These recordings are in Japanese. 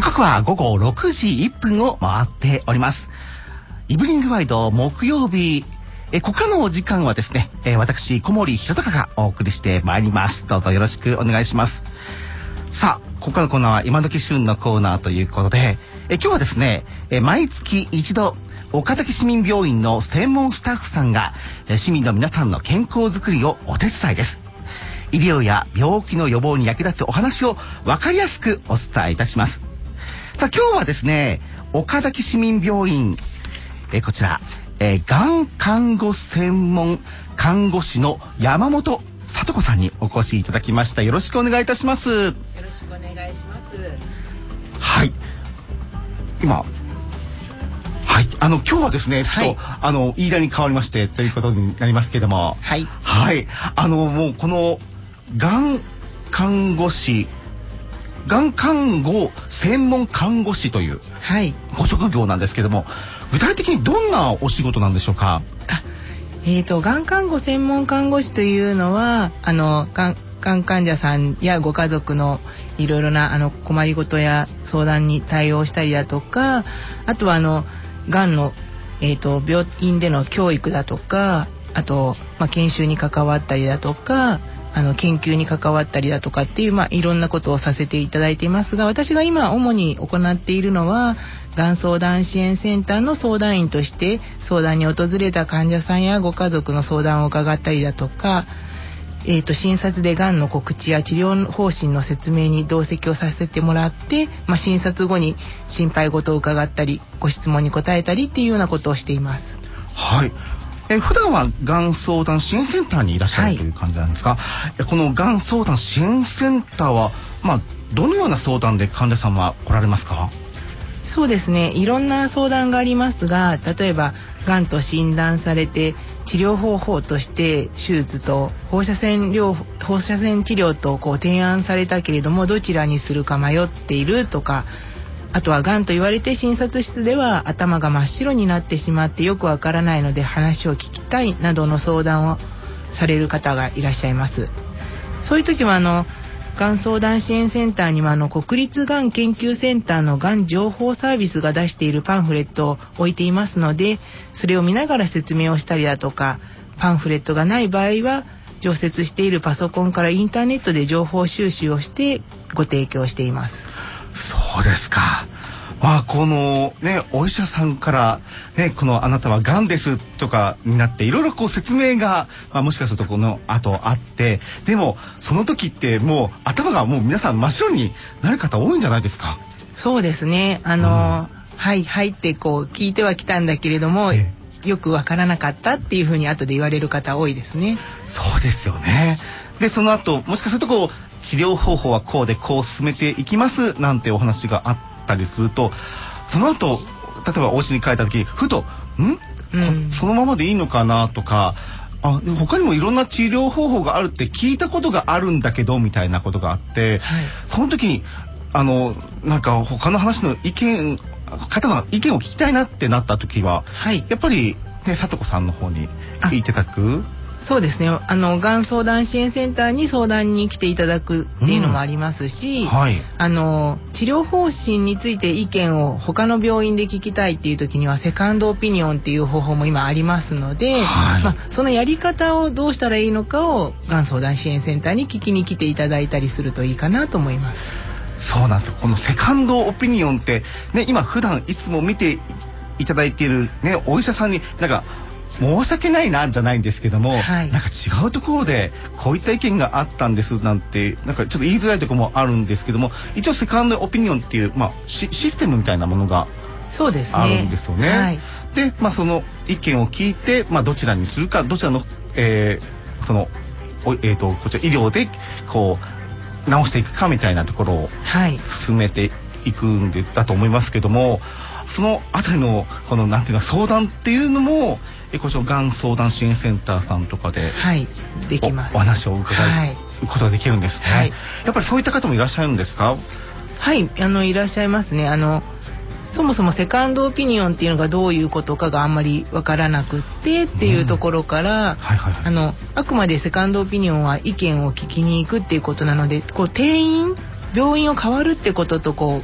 刻は午後6時1分を回っております。イブニングワイド木曜日、ここからのお時間はですね、私小森弘隆がお送りしてまいります。どうぞよろしくお願いします。さあ、ここからのコーナーは今時旬のコーナーということで、今日はですね、毎月一度岡崎市民病院の専門スタッフさんが市民の皆さんの健康づくりをお手伝いです。医療や病気の予防に役立つお話を分かりやすくお伝えいたします。さあ、今日はですね、岡崎市民病院、こちら、がん看護専門看護師の山本聡子さんにお越しいただきました。よろしくお願いいたします。よろしくお願いします。 はい、今今日はですね、ちょっと、言い題に変わりましてということになりますけども、 はい、 もうこのがん看護師、がん看護専門看護師というご職業なんですけども、具体的にどんなお仕事なんでしょうか？ がん看護専門看護師というのはがん患者さんやご家族のいろいろな困りごとや相談に対応したりだとか、あとはがんの、病院での教育だとか、あと、研修に関わったりだとか、研究に関わったりだとかっていう、いろんなことをさせていただいていますが、私が今主に行っているのはがん相談支援センターの相談員として相談に訪れた患者さんやご家族の相談を伺ったりだとか、診察でがんの告知や治療方針の説明に同席をさせてもらって、診察後に心配事を伺ったりご質問に答えたりっていうようなことをしています。 はい。普段はがん相談支援センターにいらっしゃるという感じなんですか？このがん相談支援センターは、どのような相談で患者さんは来られますか？ そうですね、いろんな相談がありますが、例えばがんと診断されて治療方法として手術と放射線治療と提案されたけれどもどちらにするか迷っているとか、あとはがんと言われて診察室では頭が真っ白になってしまってよくわからないので話を聞きたいなどの相談をされる方がいらっしゃいます。そういう時はがん相談支援センターには国立がん研究センターのがん情報サービスが出しているパンフレットを置いていますので、それを見ながら説明をしたりだとか、パンフレットがない場合は常設しているパソコンからインターネットで情報収集をしてご提供しています。 そうですか。このね、お医者さんからね、このあなたはがんですとかになっていろいろ説明が、もしかするとこの後あって、でもその時ってもう頭がもう皆さん真っ白になる方多いんじゃないですか？ そうですね。はいって聞いてはきたんだけれども、よくわからなかったっていうふうに後で言われる方多いですね。 そうですよね。でその後もしかすると治療方法はこうでこう進めていきますなんてお話があったりすると、その後例えばお家に帰った時ふとそのままでいいのかなとか、他にもいろんな治療方法があるって聞いたことがあるんだけどみたいなことがあって、その時になんか他の話の方の意見を聞きたいなってなった時は、やっぱりね、聡子さんの方に聞いていただく。 そうですね、がん相談支援センターに相談に来ていただくっていうのもありますし、治療方針について意見を他の病院で聞きたいっていう時にはセカンドオピニオンっていう方法も今ありますので、そのやり方をどうしたらいいのかをがん相談支援センターに聞きに来ていただいたりするといいかなと思います。 そうなんですよ。このセカンドオピニオンって、ね、今普段いつも見ていただいている、ね、お医者さんになんか申し訳ないなじゃないんですけども、なんか違うところでこういった意見があったんですなんてなんかちょっと言いづらいところもあるんですけども、一応セカンドオピニオンっていう、システムみたいなものがあるんですよね。で、その意見を聞いて、どちらにするか、どちらの、こちら医療で直していくかみたいなところを進めていくんだと思いますけども、そのあたりのこのなんていうの相談っていうのもこちらがん相談支援センターさんとかで、 できます。 お話を伺うことができるんですね。やっぱりそういった方もいらっしゃるんですか？ いらっしゃいますね。そもそもセカンドオピニオンっていうのがどういうことかがあんまりわからなくってっていうところから、あくまでセカンドオピニオンは意見を聞きに行くっていうことなので、病院を変わるってことと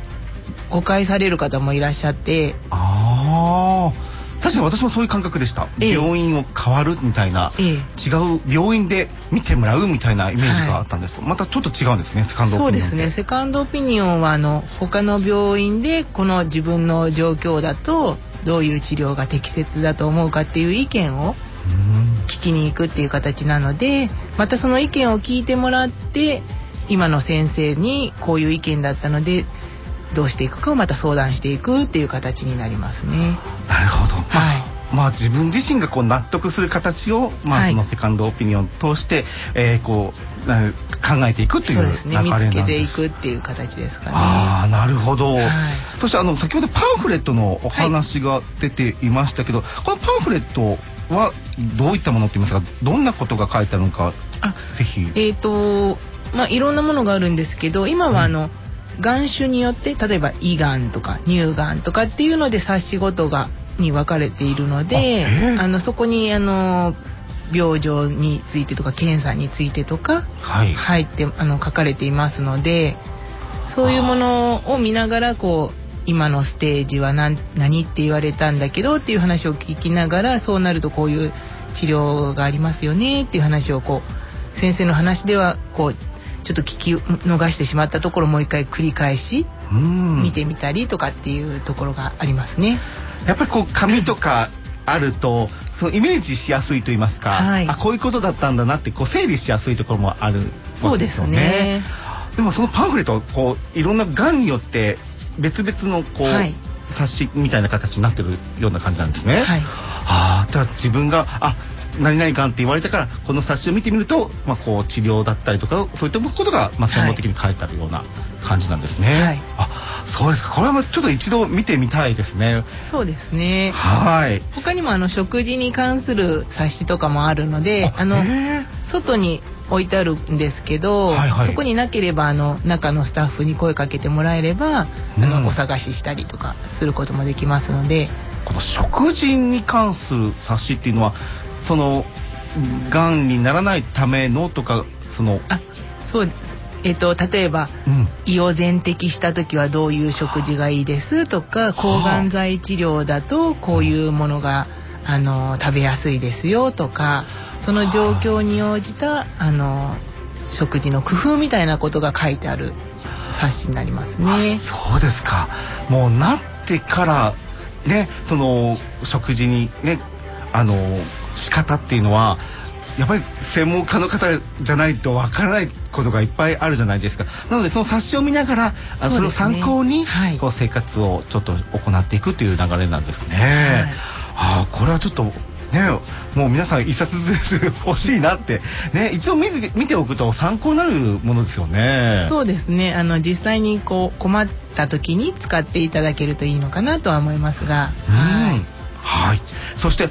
誤解される方もいらっしゃって。 確かに私もそういう感覚でした、病院を変わるみたいな、違う病院で見てもらうみたいなイメージがあったんですけど、またちょっと違うんですね、セカンドオピニオン。 そうですね、セカンドオピニオンは他の病院でこの自分の状況だとどういう治療が適切だと思うかっていう意見を聞きに行くっていう形なので、またその意見を聞いてもらって今の先生にこういう意見だったのでどうしていくかをまた相談していくっていう形になりますね。 なるほど。自分自身がこう納得する形を、そのセカンドオピニオンを通して、こう考えていくという流れなんです。そうですね、見つけていくっていう形ですかね。なるほど。そして先ほどパンフレットのお話が出ていましたけど、このパンフレットはどういったものって言いますか、どんなことが書いてあるのか、ぜひ。 いろんなものがあるんですけど、今は眼種によって例えば胃がんとか乳がんとかっていうので冊子ごとに分かれているので、そこに病状についてとか検査についてとか入って書かれていますので、そういうものを見ながらこう今のステージは何って言われたんだけどっていう話を聞きながら、そうなるとこういう治療がありますよねっていう話をこう先生の話ではこうちょっと聞き逃してしまったところをもう一回繰り返し見てみたりとかっていうところがありますね。 やっぱりこう紙とかあるとそのイメージしやすいと言いますか、こういうことだったんだなってこう整理しやすいところもあるわけですよね。そうですね。でもそのパンフレットはこういろんながんによって別々のこう、冊子みたいな形になってるような感じなんですね。だから自分が何々がんって言われたからこの冊子を見てみると、こう治療だったりとかそういったことが専門的に書いてあるような感じなんですね。そうですか。これはちょっと一度見てみたいですね。 そうですね。他にも食事に関する冊子とかもあるので、外に置いてあるんですけど、そこになければ中のスタッフに声かけてもらえればお探ししたりとかすることもできますので。 この食事に関する冊子っていうのはそのがんにならないためのとかそうです。例えば、胃を全摘した時はどういう食事がいいですとか、抗がん剤治療だとこういうものが食べやすいですよとか、その状況に応じた食事の工夫みたいなことが書いてある冊子になりますね。 そうですか。もうなってからね、その食事にね仕方っていうのはやっぱり専門家の方じゃないとわからないことがいっぱいあるじゃないですか。なのでその冊子を見ながらそれを参考にこう生活をちょっと行っていくという流れなんですね。これはちょっとね、もう皆さん一冊ずつ欲しいなってね、一度見ておくと参考になるものですよね。 そうですね。実際にこう困った時に使っていただけるといいのかなとは思いますが。 そして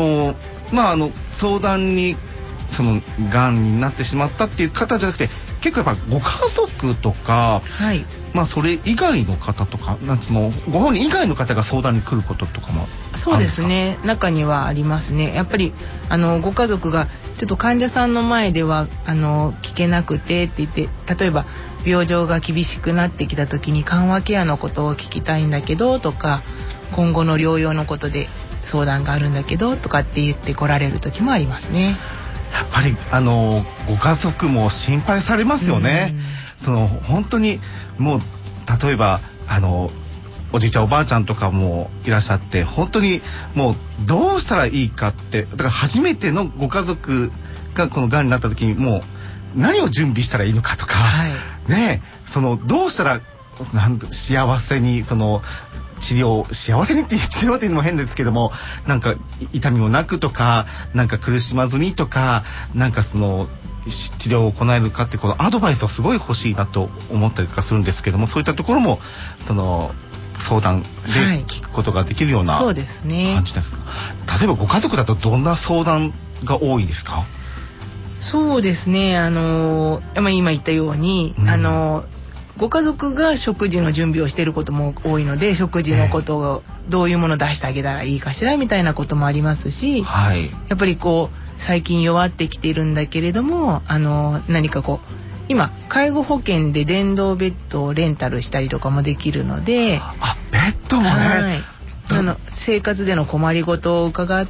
相談にそのがんになってしまったっていう方じゃなくて、結構やっぱご家族とか、それ以外の方とかご本人以外の方が相談に来ることとかもあるんですか？ そうですね、中にはありますね。やっぱりご家族がちょっと患者さんの前では聞けなくてって言って、例えば病状が厳しくなってきた時に緩和ケアのことを聞きたいんだけどとか、今後の療養のことで相談があるんだけどとかって言って来られる時もありますね。 やっぱりご家族も心配されますよね。本当にもう例えばおじいちゃんおばあちゃんとかもいらっしゃって、本当にもうどうしたらいいかって、だから初めてのご家族がこのがんになった時にもう何を準備したらいいのかとか、どうしたら幸せに治療幸せにって治療っていうのも変ですけども、なんか痛みもなくとか、なんか苦しまずにとか、なんか治療を行えるかってこのアドバイスをすごい欲しいなと思ったりとかするんですけども、そういったところも相談で聞くことができるような感じですか？例えばご家族だとどんな相談が多いですか？ そうですね、今言ったように、ご家族が食事の準備をしていることも多いので、食事のことをどういうものを出してあげたらいいかしらみたいなこともありますし、やっぱり最近弱ってきているんだけれども何か今介護保険で電動ベッドをレンタルしたりとかもできるので、 ベッドもね、 生活での困りごとを伺って、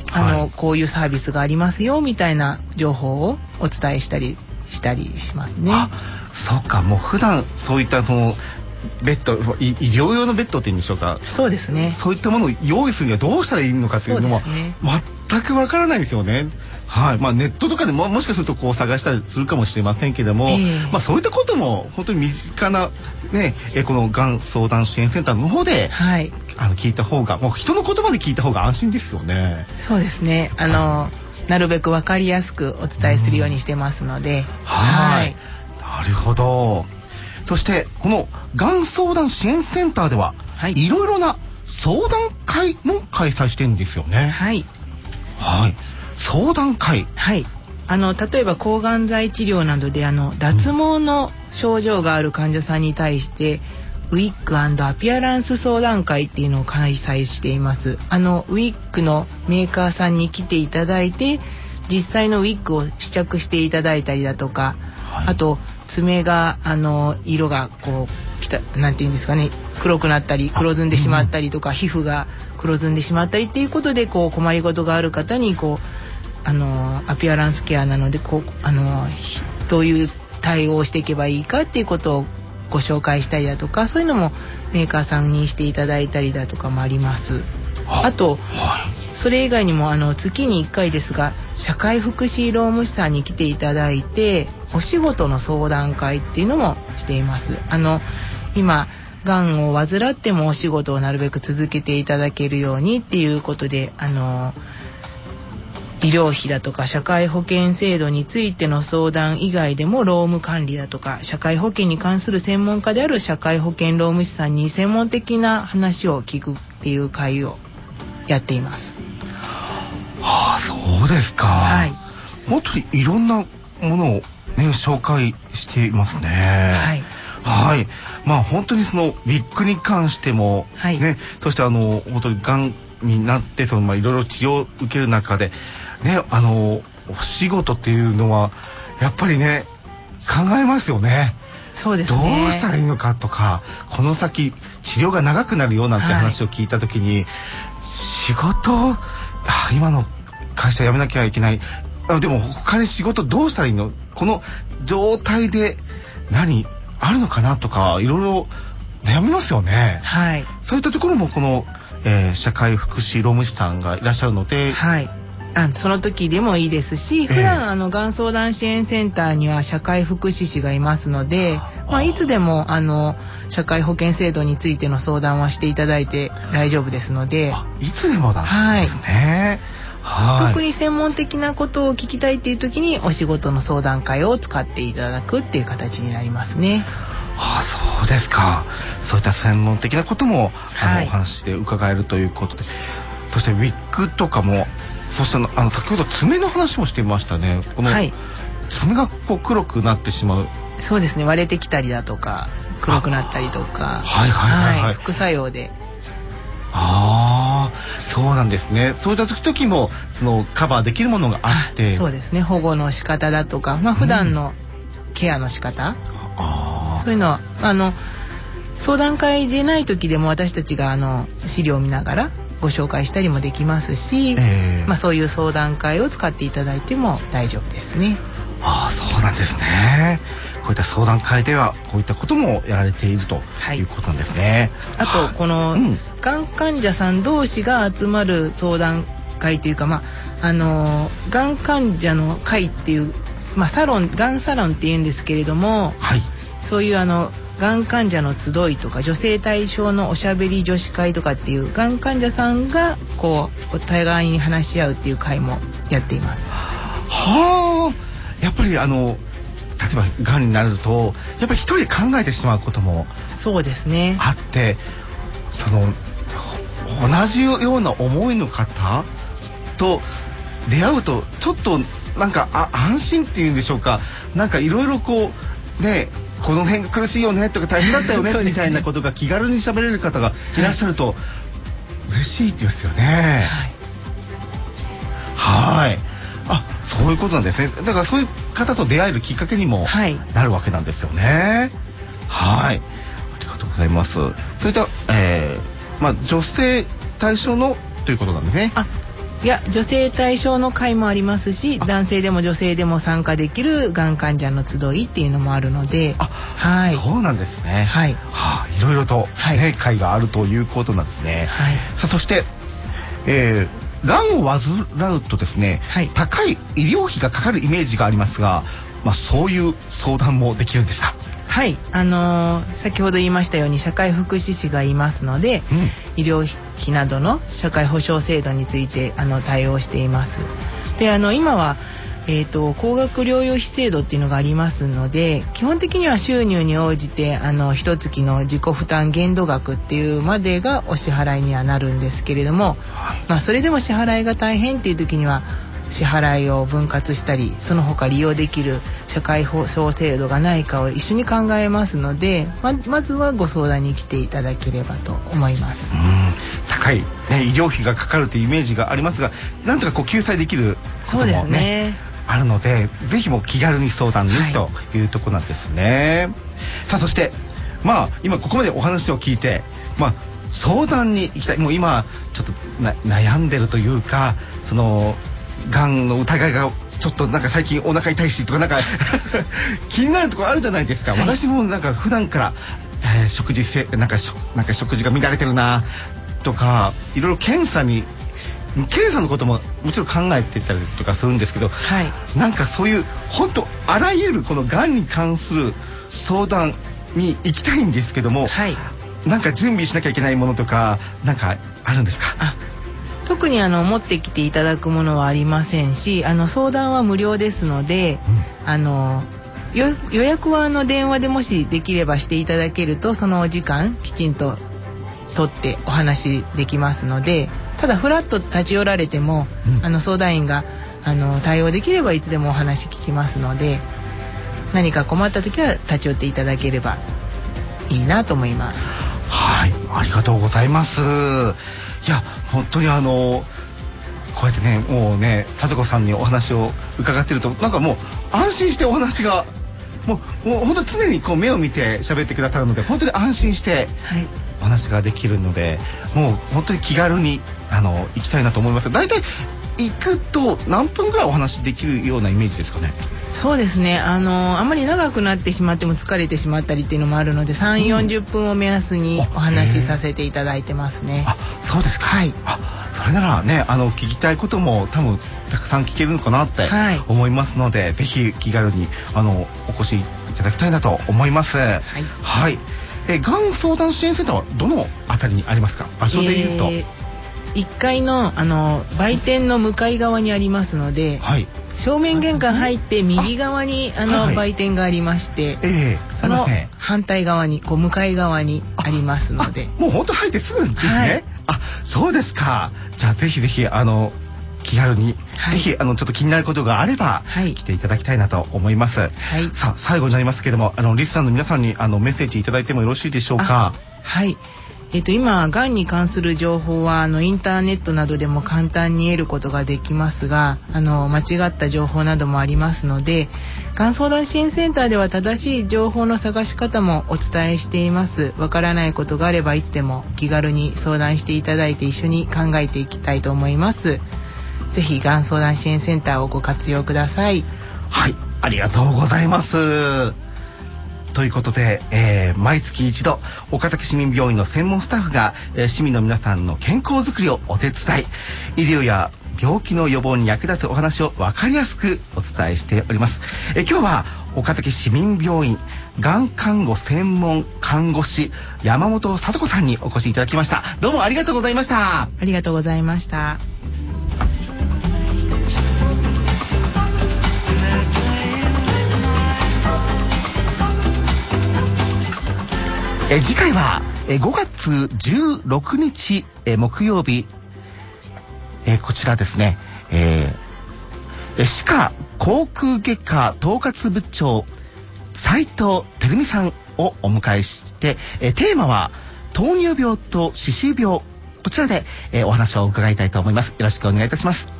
こういうサービスがありますよみたいな情報をお伝えしたりしますね。 そうか、もう普段そういったそのベッド、医療用のベッドって言うんでしょうか。 そうですね。 そういったものを用意するにはどうしたらいいのかっていうのは全くわからないですよね。はい。ネットとかでもしかするとこう探したりするかもしれませんけども、そういったことも本当に身近なね、このがん相談支援センターの方で、聞いた方が、もう人の言葉で聞いた方が安心ですよね。 そうですね。なるべくわかりやすくお伝えするようにしてますので。 なるほど。そしてこのがん相談支援センターでは、いろいろな相談会も開催してるんですよね。相談会。 例えば抗がん剤治療などで脱毛の症状がある患者さんに対して、ウィッグ&アピアランス相談会っていうのを開催しています。ウィッグのメーカーさんに来ていただいて、実際のウィッグを試着していただいたりだとか、あと爪が色がこうなんていうんですかね、黒くなったり黒ずんでしまったりとか、皮膚が黒ずんでしまったりっていうことでこう困りごとがある方にアピアランスケアなのでどういう対応をしていけばいいかっていうことをご紹介したりだとか、そういうのもメーカーさんにしていただいたりだとかもあります。あと、それ以外にも月に1回ですが社会福祉労務士さんに来ていただいてお仕事の相談会っていうのもしています。今がんを患ってもお仕事をなるべく続けていただけるようにっていうことで医療費だとか社会保険制度についての相談以外でも労務管理だとか社会保険に関する専門家である社会保険労務士さんに専門的な話を聞くっていう会をやっています。 そうですか。本当にいろんなものをね紹介していますね。本当にそのウィッグに関してもね、そして本当にがんになっていろいろ治療を受ける中でね、お仕事っていうのはやっぱりね考えますよね。 そうですね。 どうしたらいいのかとか、この先治療が長くなるよなんて話を聞いた時に、仕事今の会社辞めなきゃいけない、でも他に仕事どうしたらいいの、この状態で何あるのかなとかいろいろ悩みますよね。そういったところもこの、社会福祉労務士さんがいらっしゃるので、 その時でもいいですし、普段がん相談支援センターには社会福祉士がいますので、いつでも社会保険制度についての相談はしていただいて大丈夫ですので。 いつでもなんですね。 特に専門的なことを聞きたいっていう時にお仕事の相談会を使っていただくっていう形になりますね。 そうですか。そういった専門的なこともお話で伺えるということで、そしてウィッグとかも、そして先ほど爪の話もしていましたね。この爪が黒くなってしまう。 そうですね。割れてきたりだとか黒くなったりとか、副作用で。 そうなんですね。そういった時もそのカバーできるものがあって、 そうですね。保護の仕方だとか、普段のケアの仕方、そういうのは相談会でない時でも私たちが資料を見ながらご紹介したりもできますし、そういう相談会を使っていただいても大丈夫ですね。 そうなんですね。こういった相談会ではこういったこともやられているということなんですね。 あとこのがん患者さん同士が集まる相談会というか、がん患者の会っていう、サロン、がんサロンっていうんですけれども、そういうがん患者の集いとか女性対象のおしゃべり女子会とかっていうがん患者さんがお互いに話し合うっていう会もやっています。 やっぱり例えばがんになるとやっぱり一人で考えてしまうこともそうですねあって、同じような思いの方と出会うとちょっと安心っていうんでしょうか、いろいろこの辺が苦しいよねとか大変だったよねみたいなことが気軽に喋れる方がいらっしゃると嬉しいですよね。 そういうことなんですね。だからそういう方と出会えるきっかけにもなるわけなんですよね。はい、ありがとうございます。それでは、女性対象のということなんですね。 いや、女性対象の会もありますし、男性でも女性でも参加できるがん患者の集いっていうのもあるので、はい、 そうなんですね。 はい、 いろいろと、ね、会があるということなんですね。 はい、 さあ、そして、がんを患うとですね、高い医療費がかかるイメージがありますが、そういう相談もできるんですか？ はい、先ほど言いましたように社会福祉士がいますので、医療費などの社会保障制度について対応しています。で、今は高額療養費制度っていうのがありますので、基本的には収入に応じて一月の自己負担限度額っていうまでがお支払いにはなるんですけれども、それでも支払いが大変っていう時には支払いを分割したり、その他利用できる社会保障制度がないかを一緒に考えますので、まずはご相談に来ていただければと思います。 高い、医療費がかかるというイメージがありますが、なんとか救済できることもね、あるので、ぜひもう気軽に相談にというところなんですね。さあ、そして今ここまでお話を聞いて、相談に行きたい、もう今ちょっと悩んでるというか、そのがんの疑いがちょっと最近お腹痛いしとか気になるところあるじゃないですか。私も普段から、食事が乱れてるなとか、いろいろ検査のことももちろん考えてたりとかするんですけど、そういう本当あらゆるこのがんに関する相談に行きたいんですけども、準備しなきゃいけないものとかあるんですか？ 特に持ってきていただくものはありませんし、相談は無料ですので、予約は電話でもしできればしていただけると、そのお時間きちんと取ってお話できますので、ただフラッと立ち寄られても、相談員が対応できればいつでもお話聞きますので、何か困った時は立ち寄っていただければいいなと思います。 はい、ありがとうございます。いや、本当にこうやってね、もうね、里子さんにお話を伺ってると、もう安心してお話がもう本当に常に目を見て喋ってくださるので、本当に安心してお話ができるので、もう本当に気軽に行きたいなと思います。だいたい行くと何分ぐらいお話できるようなイメージですかね？ そうですね、あんまり長くなってしまっても疲れてしまったりっていうのもあるので、3、40分を目安にお話しさせていただいてますね。 そうですか。それならね、聞きたいことも多分たくさん聞けるのかなって思いますので、ぜひ気軽にお越しいただきたいなと思います。がん相談支援センターはどのあたりにありますか？場所でいうと、 1階の売店の向かい側にありますので、正面玄関入って右側に売店がありまして、その反対側に向かい側にありますので、 もう本当入ってすぐですね。そうですか。じゃあぜひぜひ気軽に、ぜひちょっと気になることがあれば、来ていただきたいなと思います。さあ、最後になりますけども、リスナーの皆さんにメッセージいただいてもよろしいでしょうか？ 今がんに関する情報はインターネットなどでも簡単に得ることができますが、間違った情報などもありますので、がん相談支援センターでは正しい情報の探し方もお伝えしています。わからないことがあればいつでも気軽に相談していただいて、一緒に考えていきたいと思います。ぜひがん相談支援センターをご活用ください。 ありがとうございます。ということで、毎月一度岡崎市民病院の専門スタッフが、市民の皆さんの健康づくりをお手伝い、医療や病気の予防に役立つお話を分かりやすくお伝えしております。今日は岡崎市民病院がん看護専門看護師山本聡子さんにお越しいただきました。どうもありがとうございました。 ありがとうございました。 次回は5月16日木曜日、こちらですね、歯科口腔外科統括部長斉藤照美さんをお迎えして、テーマは糖尿病と歯周病、こちらで、お話を伺いたいと思います。よろしくお願いいたします。